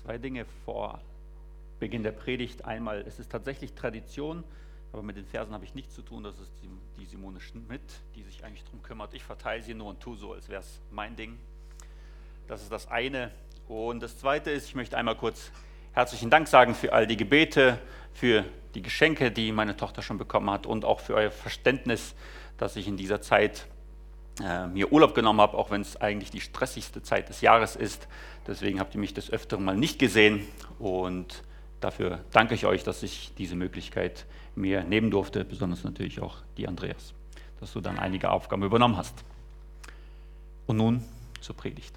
Zwei Dinge vor Beginn der Predigt. Einmal, es ist tatsächlich Tradition, aber mit den Versen habe ich nichts zu tun. Das ist die Simone Schmidt, die sich eigentlich darum kümmert. Ich verteile sie nur und tue so, als wäre es mein Ding. Das ist das eine. Und das zweite ist, ich möchte einmal kurz herzlichen Dank sagen für all die Gebete, für die Geschenke, die meine Tochter schon bekommen hat und auch für euer Verständnis, dass ich in dieser Zeit mir Urlaub genommen habe, auch wenn es eigentlich die stressigste Zeit des Jahres ist. Deswegen habt ihr mich des Öfteren mal nicht gesehen und dafür danke ich euch, dass ich diese Möglichkeit mir nehmen durfte, besonders natürlich auch die Andreas, dass du dann einige Aufgaben übernommen hast. Und nun zur Predigt.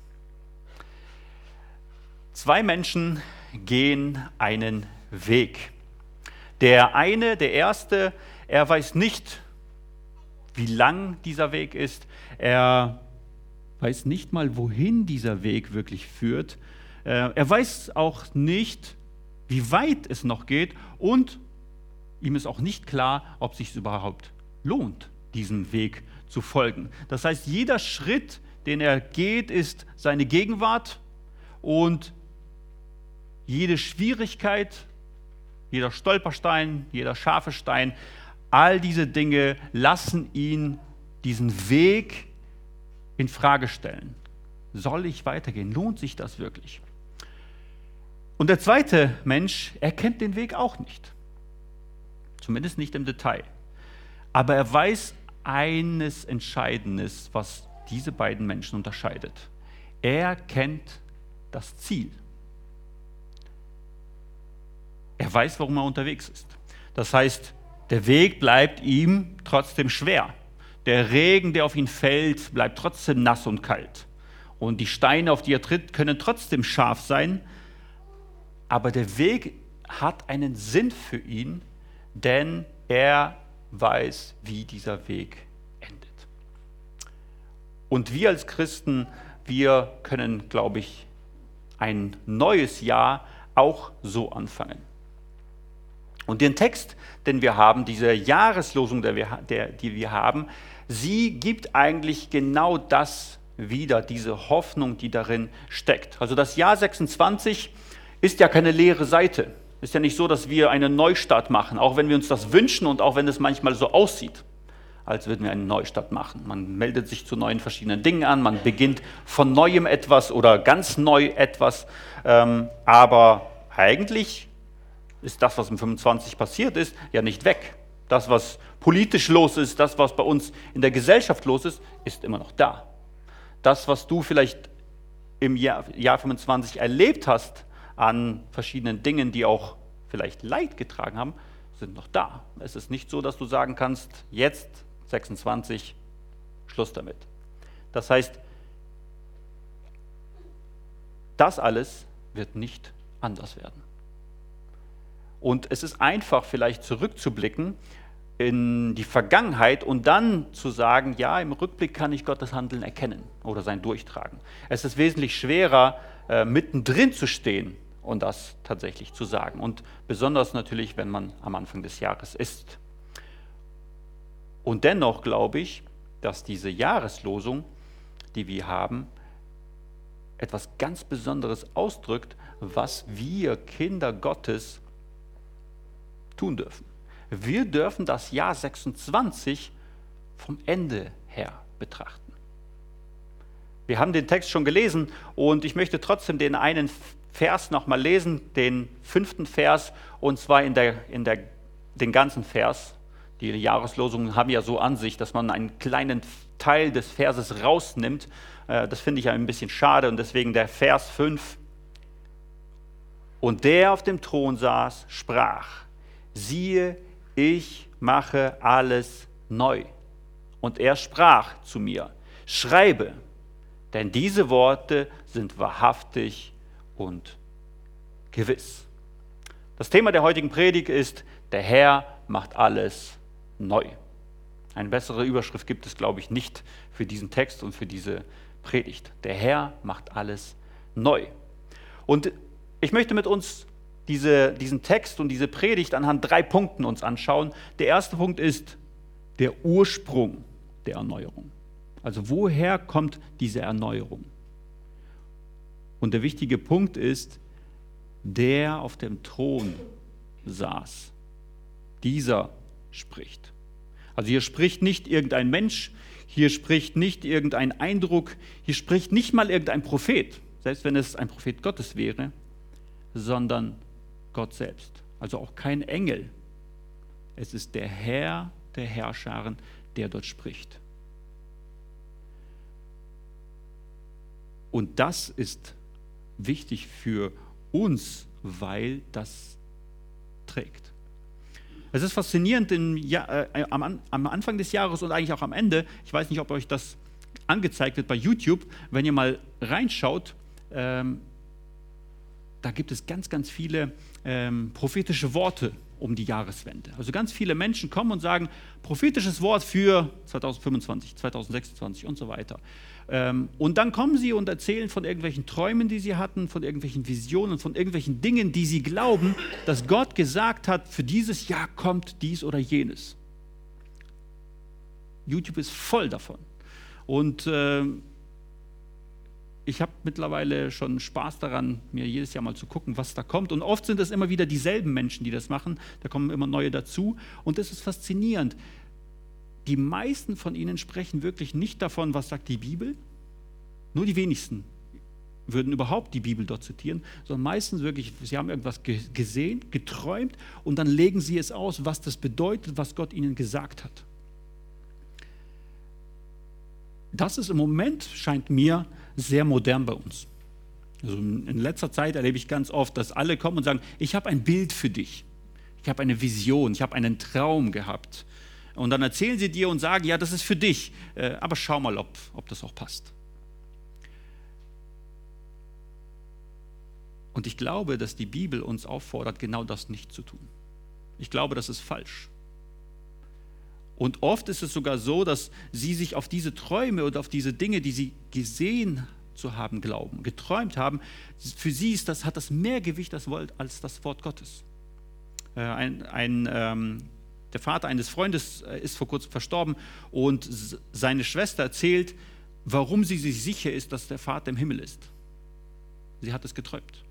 Zwei Menschen gehen einen Weg. Der erste, er weiß nicht, wie lang dieser Weg ist. Er weiß nicht mal, wohin dieser Weg wirklich führt. Er weiß auch nicht, wie weit es noch geht und ihm ist auch nicht klar, ob es sich überhaupt lohnt, diesen Weg zu folgen. Das heißt, jeder Schritt, den er geht, ist seine Gegenwart und jede Schwierigkeit, jeder Stolperstein, jeder scharfe Stein, all diese Dinge lassen ihn diesen Weg in Frage stellen. Soll ich weitergehen? Lohnt sich das wirklich? Und der zweite Mensch, er kennt den Weg auch nicht. Zumindest nicht im Detail. Aber er weiß eines Entscheidendes, was diese beiden Menschen unterscheidet. Er kennt das Ziel. Er weiß, warum er unterwegs ist. Das heißt, der Weg bleibt ihm trotzdem schwer. Der Regen, der auf ihn fällt, bleibt trotzdem nass und kalt. Und die Steine, auf die er tritt, können trotzdem scharf sein. Aber der Weg hat einen Sinn für ihn, denn er weiß, wie dieser Weg endet. Und wir als Christen, wir können, glaube ich, ein neues Jahr auch so anfangen. Und den Text, den wir haben, diese Jahreslosung, die wir haben, sie gibt eigentlich genau das wieder, diese Hoffnung, die darin steckt. Also das Jahr 26 ist ja keine leere Seite. Ist ja nicht so, dass wir einen Neustart machen, auch wenn wir uns das wünschen und auch wenn es manchmal so aussieht, als würden wir einen Neustart machen. Man meldet sich zu neuen verschiedenen Dingen an, man beginnt von Neuem etwas oder ganz neu etwas, aber eigentlich ist das, was im 25 passiert ist, ja nicht weg. Das, was politisch los ist, das, was bei uns in der Gesellschaft los ist immer noch da. Das, was du vielleicht im Jahr 25 erlebt hast, an verschiedenen Dingen, die auch vielleicht Leid getragen haben, sind noch da. Es ist nicht so, dass du sagen kannst, jetzt 26, Schluss damit. Das heißt, das alles wird nicht anders werden. Und es ist einfach, vielleicht zurückzublicken in die Vergangenheit und dann zu sagen, ja, im Rückblick kann ich Gottes Handeln erkennen oder sein Durchtragen. Es ist wesentlich schwerer, mittendrin zu stehen und das tatsächlich zu sagen. Und besonders natürlich, wenn man am Anfang des Jahres ist. Und dennoch glaube ich, dass diese Jahreslosung, die wir haben, etwas ganz Besonderes ausdrückt, was wir Kinder Gottes tun dürfen. Wir dürfen das Jahr 26 vom Ende her betrachten. Wir haben den Text schon gelesen und ich möchte trotzdem den einen Vers nochmal lesen, den 5. Vers, und zwar den ganzen Vers. Die Jahreslosungen haben ja so an sich, dass man einen kleinen Teil des Verses rausnimmt. Das finde ich ein bisschen schade und deswegen der Vers 5. Und der auf dem Thron saß, sprach: Siehe, ich mache alles neu. Und er sprach zu mir: Schreibe, denn diese Worte sind wahrhaftig und gewiss. Das Thema der heutigen Predigt ist: Der Herr macht alles neu. Eine bessere Überschrift gibt es, glaube ich, nicht für diesen Text und für diese Predigt. Der Herr macht alles neu. Und ich möchte mit uns diesen Text und diese Predigt anhand 3 Punkten uns anschauen. Der erste Punkt ist der Ursprung der Erneuerung. Also woher kommt diese Erneuerung? Und der wichtige Punkt ist, der auf dem Thron saß. Dieser spricht. Also hier spricht nicht irgendein Mensch, hier spricht nicht irgendein Eindruck, hier spricht nicht mal irgendein Prophet, selbst wenn es ein Prophet Gottes wäre, sondern Gott selbst. Also auch kein Engel. Es ist der Herr der Herrscharen, der dort spricht. Und das ist wichtig für uns, weil das trägt. Es ist faszinierend, am Anfang des Jahres und eigentlich auch am Ende, ich weiß nicht, ob euch das angezeigt wird bei YouTube, wenn ihr mal reinschaut, da gibt es ganz, ganz viele prophetische Worte um die Jahreswende. Also ganz viele Menschen kommen und sagen, prophetisches Wort für 2025, 2026 und so weiter. Und dann kommen sie und erzählen von irgendwelchen Träumen, die sie hatten, von irgendwelchen Visionen, von irgendwelchen Dingen, die sie glauben, dass Gott gesagt hat, für dieses Jahr kommt dies oder jenes. YouTube ist voll davon. Und ich habe mittlerweile schon Spaß daran, mir jedes Jahr mal zu gucken, was da kommt. Und oft sind es immer wieder dieselben Menschen, die das machen. Da kommen immer neue dazu. Und das ist faszinierend. Die meisten von ihnen sprechen wirklich nicht davon, was sagt die Bibel. Nur die wenigsten würden überhaupt die Bibel dort zitieren, sondern meistens wirklich, sie haben irgendwas gesehen, geträumt und dann legen sie es aus, was das bedeutet, was Gott ihnen gesagt hat. Das ist im Moment, scheint mir, sehr modern bei uns. Also in letzter Zeit erlebe ich ganz oft, dass alle kommen und sagen, ich habe ein Bild für dich. Ich habe eine Vision, ich habe einen Traum gehabt. Und dann erzählen sie dir und sagen, ja, das ist für dich, aber schau mal, ob das auch passt. Und ich glaube, dass die Bibel uns auffordert, genau das nicht zu tun. Ich glaube, das ist falsch. Und oft ist es sogar so, dass sie sich auf diese Träume oder auf diese Dinge, die sie gesehen zu haben glauben, geträumt haben, für sie hat das mehr Gewicht als das Wort Gottes. Der Vater eines Freundes ist vor kurzem verstorben und seine Schwester erzählt, warum sie sich sicher ist, dass der Vater im Himmel ist. Sie hat es geträumt.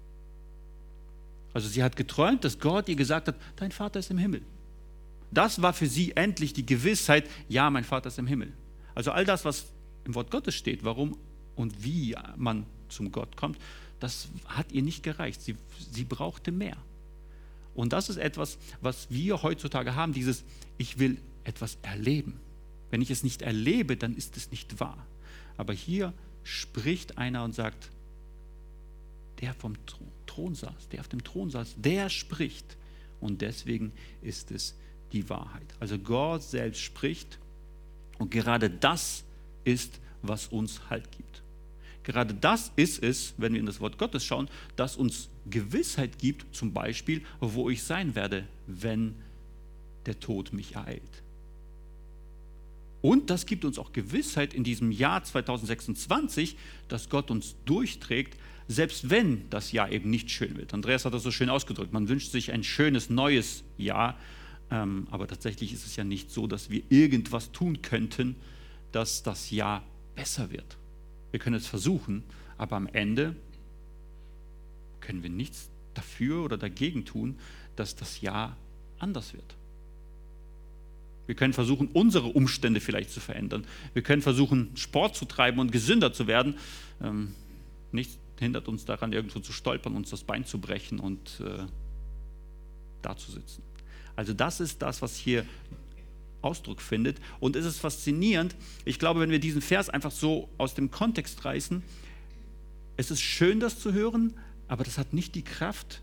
Also sie hat geträumt, dass Gott ihr gesagt hat, dein Vater ist im Himmel. Das war für sie endlich die Gewissheit, ja, mein Vater ist im Himmel. Also all das, was im Wort Gottes steht, warum und wie man zum Gott kommt, das hat ihr nicht gereicht. Sie brauchte mehr. Und das ist etwas, was wir heutzutage haben, dieses, ich will etwas erleben. Wenn ich es nicht erlebe, dann ist es nicht wahr. Aber hier spricht einer und sagt, der vom Thron saß, der auf dem Thron saß, der spricht. Und deswegen ist es die Wahrheit. Also Gott selbst spricht und gerade das ist, was uns Halt gibt. Gerade das ist es, wenn wir in das Wort Gottes schauen, das uns Gewissheit gibt, zum Beispiel, wo ich sein werde, wenn der Tod mich ereilt. Und das gibt uns auch Gewissheit in diesem Jahr 2026, dass Gott uns durchträgt, selbst wenn das Jahr eben nicht schön wird. Andreas hat das so schön ausgedrückt, man wünscht sich ein schönes neues Jahr, aber tatsächlich ist es ja nicht so, dass wir irgendwas tun könnten, dass das Jahr besser wird. Wir können es versuchen, aber am Ende können wir nichts dafür oder dagegen tun, dass das Jahr anders wird. Wir können versuchen, unsere Umstände vielleicht zu verändern. Wir können versuchen, Sport zu treiben und gesünder zu werden. Nichts hindert uns daran, irgendwo zu stolpern, uns das Bein zu brechen und da zu sitzen. Also das ist das, was hier Ausdruck findet. Und es ist faszinierend. Ich glaube, wenn wir diesen Vers einfach so aus dem Kontext reißen, es ist schön, das zu hören, aber das hat nicht die Kraft,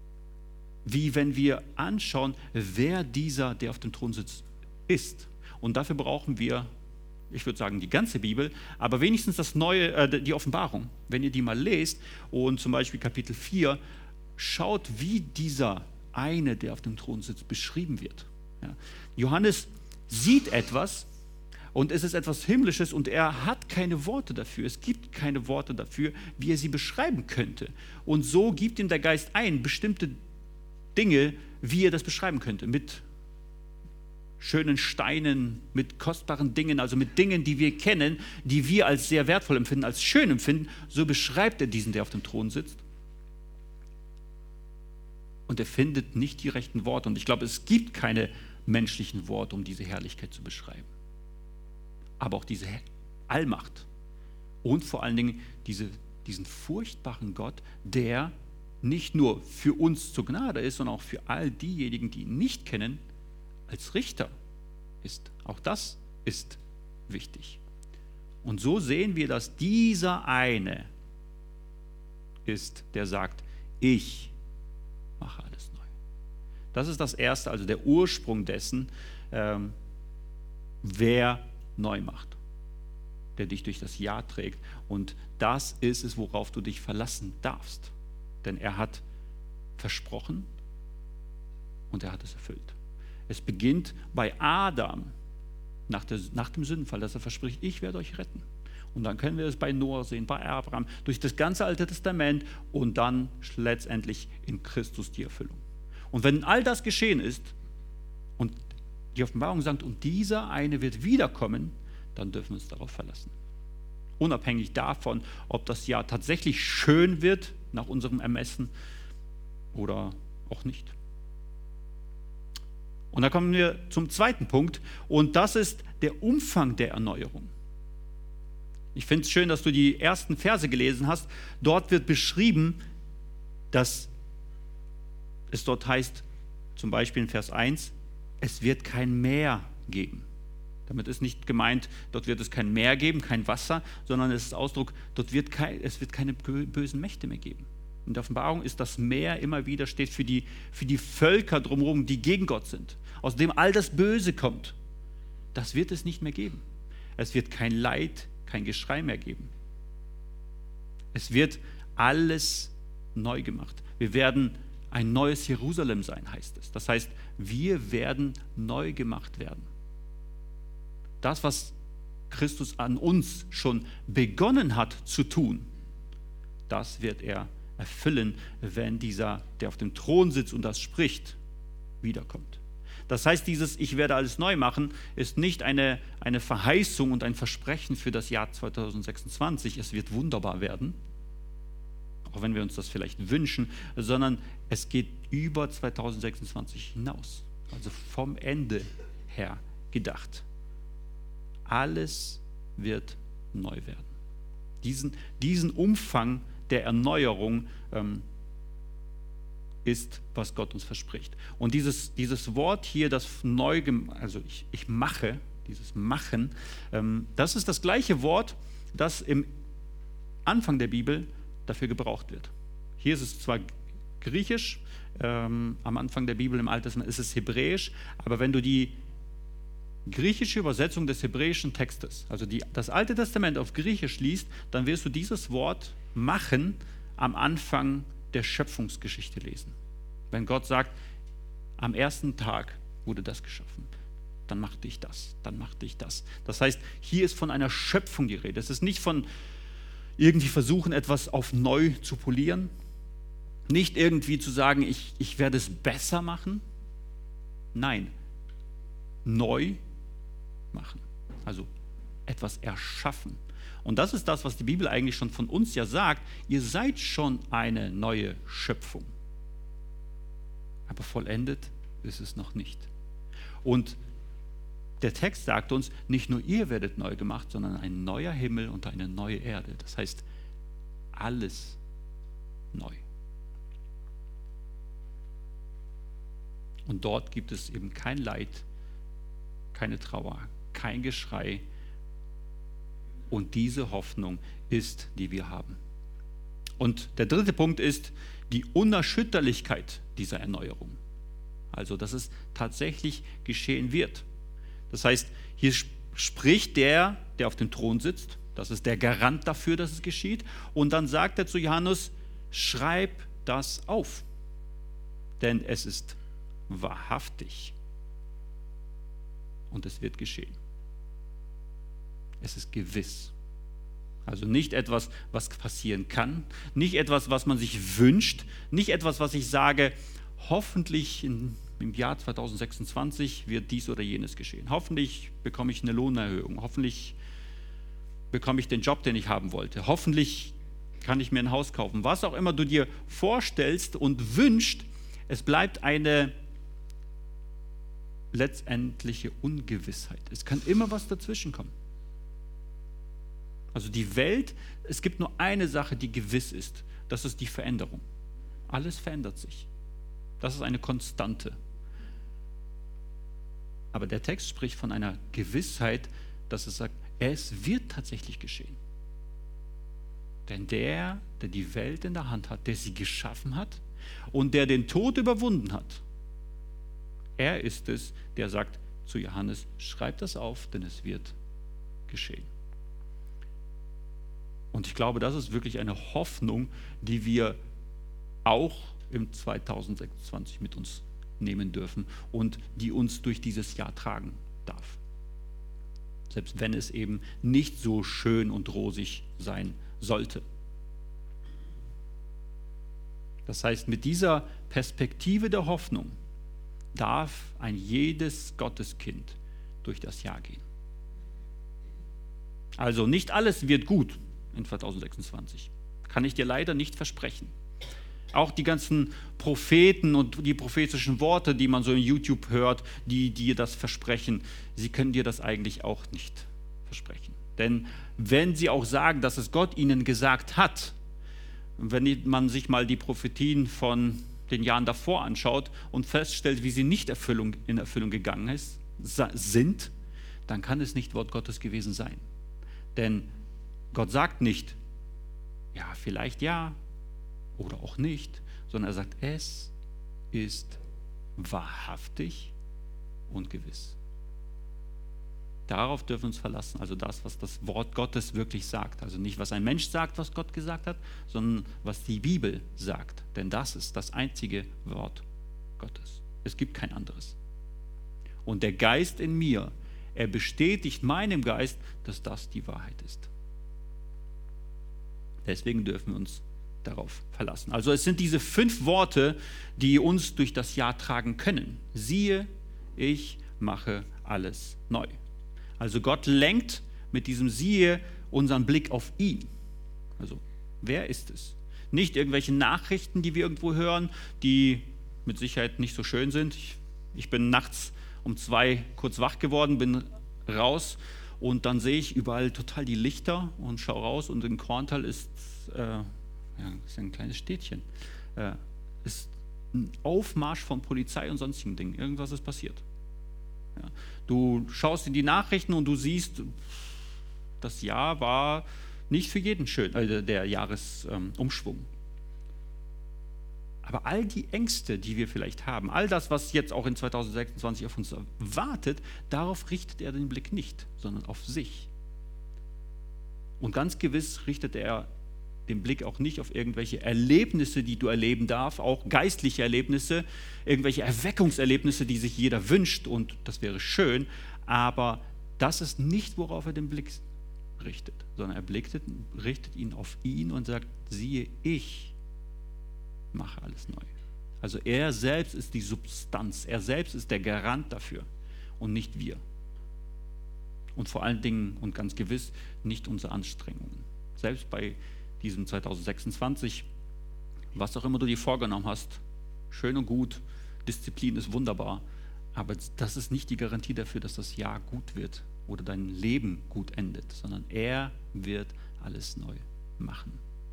wie wenn wir anschauen, wer dieser, der auf dem Thron sitzt, ist. Und dafür brauchen wir, ich würde sagen, die ganze Bibel, aber wenigstens die Offenbarung. Wenn ihr die mal lest und zum Beispiel Kapitel 4, schaut, wie dieser eine, der auf dem Thron sitzt, beschrieben wird. Ja. Johannes sieht etwas und es ist etwas Himmlisches und er hat keine Worte dafür. Es gibt keine Worte dafür, wie er sie beschreiben könnte. Und so gibt ihm der Geist ein, bestimmte Dinge, wie er das beschreiben könnte, mit schönen Steinen, mit kostbaren Dingen, also mit Dingen, die wir kennen, die wir als sehr wertvoll empfinden, als schön empfinden. So beschreibt er diesen, der auf dem Thron sitzt. Und er findet nicht die rechten Worte. Und ich glaube, es gibt keine menschlichen Worte, um diese Herrlichkeit zu beschreiben. Aber auch diese Allmacht und vor allen Dingen diesen furchtbaren Gott, der nicht nur für uns zur Gnade ist, sondern auch für all diejenigen, die ihn nicht kennen, als Richter ist. Auch das ist wichtig. Und so sehen wir, dass dieser eine ist, der sagt, ich mache alles neu. Das ist das Erste, also der Ursprung dessen, wer neu macht, der dich durch das Ja trägt. Und das ist es, worauf du dich verlassen darfst. Denn er hat versprochen und er hat es erfüllt. Es beginnt bei Adam nach dem Sündenfall, dass er verspricht, ich werde euch retten. Und dann können wir es bei Noah sehen, bei Abraham, durch das ganze Alte Testament und dann letztendlich in Christus die Erfüllung. Und wenn all das geschehen ist und die Offenbarung sagt, und dieser eine wird wiederkommen, dann dürfen wir uns darauf verlassen. Unabhängig davon, ob das Jahr tatsächlich schön wird nach unserem Ermessen oder auch nicht. Und da kommen wir zum zweiten Punkt und das ist der Umfang der Erneuerung. Ich finde es schön, dass du die ersten Verse gelesen hast. Dort wird beschrieben, dass es dort heißt, zum Beispiel in Vers 1, es wird kein Meer geben. Damit ist nicht gemeint, dort wird es kein Meer geben, kein Wasser, sondern es ist Ausdruck, es wird keine bösen Mächte mehr geben. In der Offenbarung ist das Meer immer wieder, steht für die Völker drumherum, die gegen Gott sind, aus dem all das Böse kommt. Das wird es nicht mehr geben. Es wird kein Leid, kein Geschrei mehr geben. Es wird alles neu gemacht. Wir werden ein neues Jerusalem sein, heißt es. Das heißt, wir werden neu gemacht werden. Das, was Christus an uns schon begonnen hat zu tun, das wird er erfüllen, wenn dieser, der auf dem Thron sitzt und das spricht, wiederkommt. Das heißt, dieses Ich werde alles neu machen, ist nicht eine Verheißung und ein Versprechen für das Jahr 2026, es wird wunderbar werden, auch wenn wir uns das vielleicht wünschen, sondern es geht über 2026 hinaus, also vom Ende her gedacht. Alles wird neu werden. Diesen Umfang der Erneuerung ist, was Gott uns verspricht. Und dieses Wort hier, das also ich mache, dieses Machen, das ist das gleiche Wort, das im Anfang der Bibel dafür gebraucht wird. Hier ist es zwar griechisch, am Anfang der Bibel im Alten Testament ist es hebräisch, aber wenn du die griechische Übersetzung des hebräischen Textes, also das Alte Testament auf Griechisch liest, dann wirst du dieses Wort machen am Anfang der Schöpfungsgeschichte lesen. Wenn Gott sagt, am ersten Tag wurde das geschaffen, dann machte ich das, dann machte ich das. Das heißt, hier ist von einer Schöpfung die Rede. Es ist nicht von irgendwie versuchen, etwas auf neu zu polieren, nicht irgendwie zu sagen, ich werde es besser machen. Nein, neu machen, also etwas erschaffen. Und das ist das, was die Bibel eigentlich schon von uns ja sagt. Ihr seid schon eine neue Schöpfung. Aber vollendet ist es noch nicht. Und der Text sagt uns, nicht nur ihr werdet neu gemacht, sondern ein neuer Himmel und eine neue Erde. Das heißt, alles neu. Und dort gibt es eben kein Leid, keine Trauer, kein Geschrei. Und diese Hoffnung ist, die wir haben. Und der dritte Punkt ist die Unerschütterlichkeit dieser Erneuerung. Also, dass es tatsächlich geschehen wird. Das heißt, hier spricht der auf dem Thron sitzt. Das ist der Garant dafür, dass es geschieht. Und dann sagt er zu Johannes, schreib das auf. Denn es ist wahrhaftig. Und es wird geschehen. Es ist gewiss. Also nicht etwas, was passieren kann, nicht etwas, was man sich wünscht, nicht etwas, was ich sage, hoffentlich im Jahr 2026 wird dies oder jenes geschehen. Hoffentlich bekomme ich eine Lohnerhöhung, hoffentlich bekomme ich den Job, den ich haben wollte, hoffentlich kann ich mir ein Haus kaufen. Was auch immer du dir vorstellst und wünschst, Es bleibt eine letztendliche Ungewissheit. Es kann immer was dazwischen kommen. Also die Welt, es gibt nur eine Sache, die gewiss ist. Das ist die Veränderung. Alles verändert sich. Das ist eine Konstante. Aber der Text spricht von einer Gewissheit, dass es sagt, es wird tatsächlich geschehen. Denn der die Welt in der Hand hat, der sie geschaffen hat und der den Tod überwunden hat, er ist es, der sagt zu Johannes, schreib das auf, denn es wird geschehen. Und ich glaube, das ist wirklich eine Hoffnung, die wir auch im 2026 mit uns nehmen dürfen und die uns durch dieses Jahr tragen darf. Selbst wenn es eben nicht so schön und rosig sein sollte. Das heißt, mit dieser Perspektive der Hoffnung darf ein jedes Gotteskind durch das Jahr gehen. Also nicht alles wird gut in 2026. Kann ich dir leider nicht versprechen. Auch die ganzen Propheten und die prophetischen Worte, die man so in YouTube hört, die dir das versprechen, sie können dir das eigentlich auch nicht versprechen. Denn wenn sie auch sagen, dass es Gott ihnen gesagt hat, wenn man sich mal die Prophetien von den Jahren davor anschaut und feststellt, wie sie nicht in Erfüllung gegangen sind, dann kann es nicht Wort Gottes gewesen sein. Denn Gott sagt nicht, ja, vielleicht ja oder auch nicht, sondern er sagt, es ist wahrhaftig und gewiss. Darauf dürfen wir uns verlassen, also das, was das Wort Gottes wirklich sagt. Also nicht, was ein Mensch sagt, was Gott gesagt hat, sondern was die Bibel sagt. Denn das ist das einzige Wort Gottes. Es gibt kein anderes. Und der Geist in mir, er bestätigt meinem Geist, dass das die Wahrheit ist. Deswegen dürfen wir uns darauf verlassen. Also es sind diese 5 Worte, die uns durch das Jahr tragen können. Siehe, ich mache alles neu. Also Gott lenkt mit diesem Siehe unseren Blick auf ihn. Also wer ist es? Nicht irgendwelche Nachrichten, die wir irgendwo hören, die mit Sicherheit nicht so schön sind. Ich bin nachts um 2 kurz wach geworden, bin raus und dann sehe ich überall total die Lichter und schaue raus und in Korntal ist ein kleines Städtchen. Ist ein Aufmarsch von Polizei und sonstigen Dingen. Irgendwas ist passiert. Ja. Du schaust in die Nachrichten und du siehst, das Jahr war nicht für jeden schön, der Jahresumschwung. Aber all die Ängste, die wir vielleicht haben, all das, was jetzt auch in 2026 auf uns wartet, darauf richtet er den Blick nicht, sondern auf sich. Und ganz gewiss richtet er den Blick auch nicht auf irgendwelche Erlebnisse, die du erleben darfst, auch geistliche Erlebnisse, irgendwelche Erweckungserlebnisse, die sich jeder wünscht und das wäre schön, aber das ist nicht, worauf er den Blick richtet, sondern er richtet ihn auf ihn und sagt, siehe, ich mache alles neu. Also er selbst ist die Substanz, er selbst ist der Garant dafür und nicht wir. Und vor allen Dingen und ganz gewiss nicht unsere Anstrengungen. Selbst bei diesem 2026, was auch immer du dir vorgenommen hast, schön und gut, Disziplin ist wunderbar, aber das ist nicht die Garantie dafür, dass das Jahr gut wird oder dein Leben gut endet, sondern er wird alles neu machen.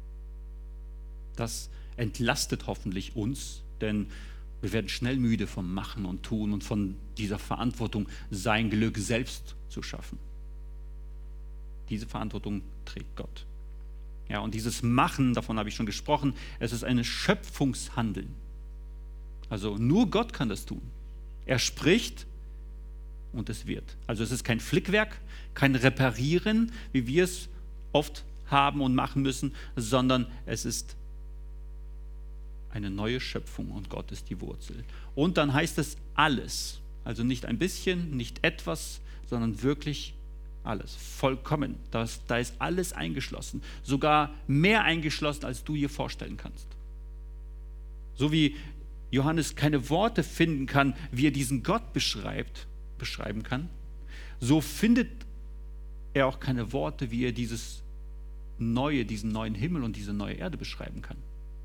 Das entlastet hoffentlich uns, denn wir werden schnell müde vom Machen und Tun und von dieser Verantwortung, sein Glück selbst zu schaffen. Diese Verantwortung trägt Gott. Ja, und dieses Machen, davon habe ich schon gesprochen, es ist ein Schöpfungshandeln. Also nur Gott kann das tun. Er spricht und es wird. Also es ist kein Flickwerk, kein Reparieren, wie wir es oft haben und machen müssen, sondern es ist eine neue Schöpfung und Gott ist die Wurzel. Und dann heißt es alles. Also nicht ein bisschen, nicht etwas, sondern wirklich alles, vollkommen. Da ist alles eingeschlossen. Sogar mehr eingeschlossen, als du dir vorstellen kannst. So wie Johannes keine Worte finden kann, wie er diesen Gott beschreiben kann, so findet er auch keine Worte, wie er diesen neuen Himmel und diese neue Erde beschreiben kann.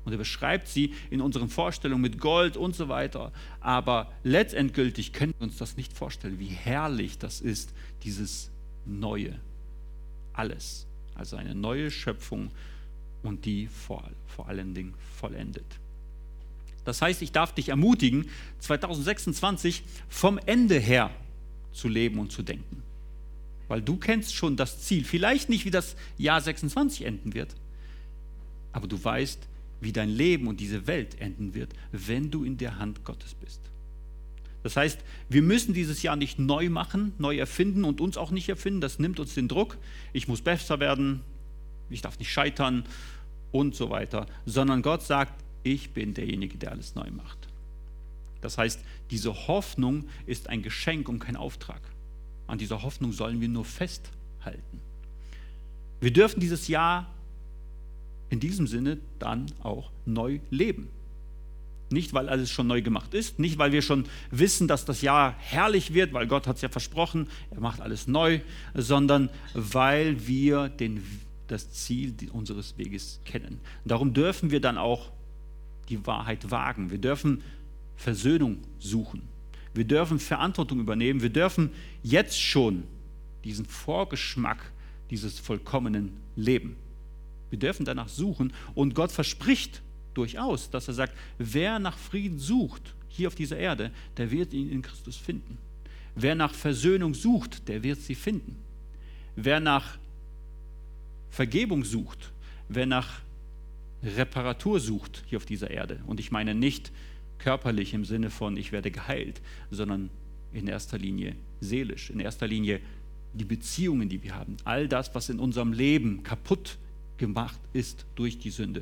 Und er beschreibt sie in unseren Vorstellungen mit Gold und so weiter. Aber letztendgültig können wir uns das nicht vorstellen, wie herrlich das ist, dieses Neue. Alles. Also eine neue Schöpfung und die vor allen Dingen vollendet. Das heißt, ich darf dich ermutigen, 2026 vom Ende her zu leben und zu denken. Weil du kennst schon das Ziel. Vielleicht nicht, wie das Jahr 26 enden wird, aber du weißt, wie dein Leben und diese Welt enden wird, wenn du in der Hand Gottes bist. Das heißt, wir müssen dieses Jahr nicht neu machen, neu erfinden und uns auch nicht erfinden. Das nimmt uns den Druck. Ich muss besser werden, ich darf nicht scheitern und so weiter. Sondern Gott sagt, ich bin derjenige, der alles neu macht. Das heißt, diese Hoffnung ist ein Geschenk und kein Auftrag. An dieser Hoffnung sollen wir nur festhalten. Wir dürfen dieses Jahr in diesem Sinne dann auch neu leben. Nicht, weil alles schon neu gemacht ist, nicht, weil wir schon wissen, dass das Jahr herrlich wird, weil Gott hat es ja versprochen, er macht alles neu, sondern weil wir das Ziel unseres Weges kennen. Darum dürfen wir dann auch die Wahrheit wagen. Wir dürfen Versöhnung suchen. Wir dürfen Verantwortung übernehmen. Wir dürfen jetzt schon diesen Vorgeschmack dieses vollkommenen Leben. Wir dürfen danach suchen und Gott verspricht durchaus, dass er sagt, wer nach Frieden sucht hier auf dieser Erde, der wird ihn in Christus finden. Wer nach Versöhnung sucht, der wird sie finden. Wer nach Vergebung sucht, wer nach Reparatur sucht hier auf dieser Erde, und ich meine nicht körperlich im Sinne von ich werde geheilt, sondern in erster Linie seelisch, in erster Linie die Beziehungen, die wir haben, all das, was in unserem Leben kaputt gemacht ist durch die Sünde,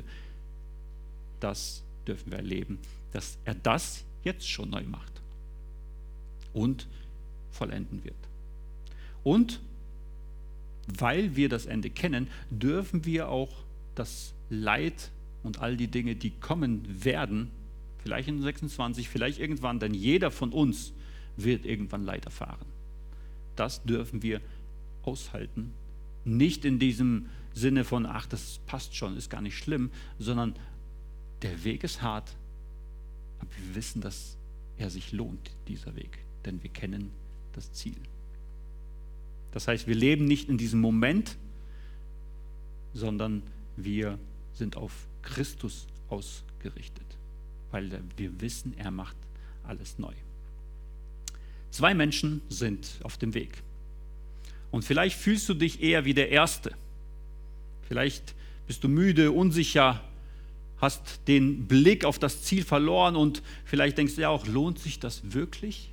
das dürfen wir erleben, dass er das jetzt schon neu macht und vollenden wird. Und weil wir das Ende kennen, dürfen wir auch das Leid und all die Dinge, die kommen werden, vielleicht in 26, vielleicht irgendwann, denn jeder von uns wird irgendwann Leid erfahren. Das dürfen wir aushalten. Nicht in diesem Sinne von, ach, das passt schon, ist gar nicht schlimm, sondern der Weg ist hart, aber wir wissen, dass er sich lohnt, dieser Weg, denn wir kennen das Ziel. Das heißt, wir leben nicht in diesem Moment, sondern wir sind auf Christus ausgerichtet, weil wir wissen, er macht alles neu. 2 Menschen sind auf dem Weg. Und vielleicht fühlst du dich eher wie der Erste. Vielleicht bist du müde, unsicher, hast den Blick auf das Ziel verloren und vielleicht denkst du ja auch, lohnt sich das wirklich?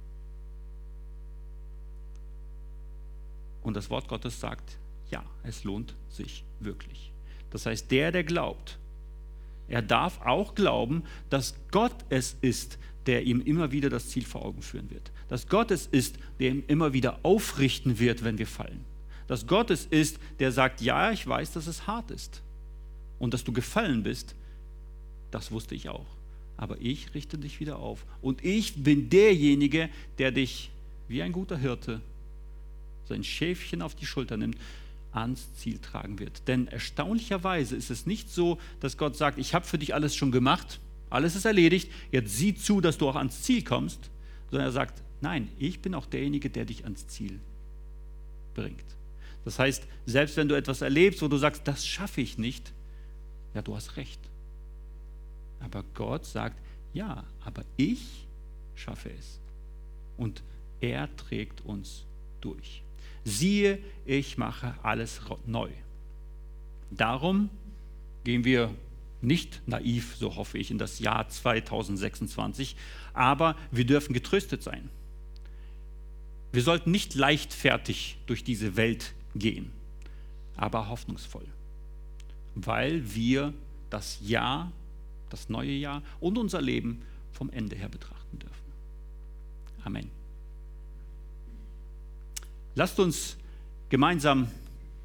Und das Wort Gottes sagt, ja, es lohnt sich wirklich. Das heißt, der glaubt, er darf auch glauben, dass Gott es ist, der ihm immer wieder das Ziel vor Augen führen wird. Dass Gott es ist, der ihm immer wieder aufrichten wird, wenn wir fallen. Dass Gott es ist, der sagt, ja, ich weiß, dass es hart ist. Und dass du gefallen bist, das wusste ich auch. Aber ich richte dich wieder auf. Und ich bin derjenige, der dich wie ein guter Hirte sein Schäfchen auf die Schulter nimmt, ans Ziel tragen wird. Denn erstaunlicherweise ist es nicht so, dass Gott sagt, ich habe für dich alles schon gemacht, alles ist erledigt, jetzt sieh zu, dass du auch ans Ziel kommst, sondern er sagt, nein, ich bin auch derjenige, der dich ans Ziel bringt. Das heißt, selbst wenn du etwas erlebst, wo du sagst, das schaffe ich nicht, ja, du hast recht. Aber Gott sagt, ja, aber ich schaffe es. Und er trägt uns durch. Siehe, ich mache alles neu. Darum gehen wir nicht naiv, so hoffe ich, in das Jahr 2026, aber wir dürfen getröstet sein. Wir sollten nicht leichtfertig durch diese Welt gehen, aber hoffnungsvoll, weil wir das Jahr, das neue Jahr und unser Leben vom Ende her betrachten dürfen. Amen. Lasst uns gemeinsam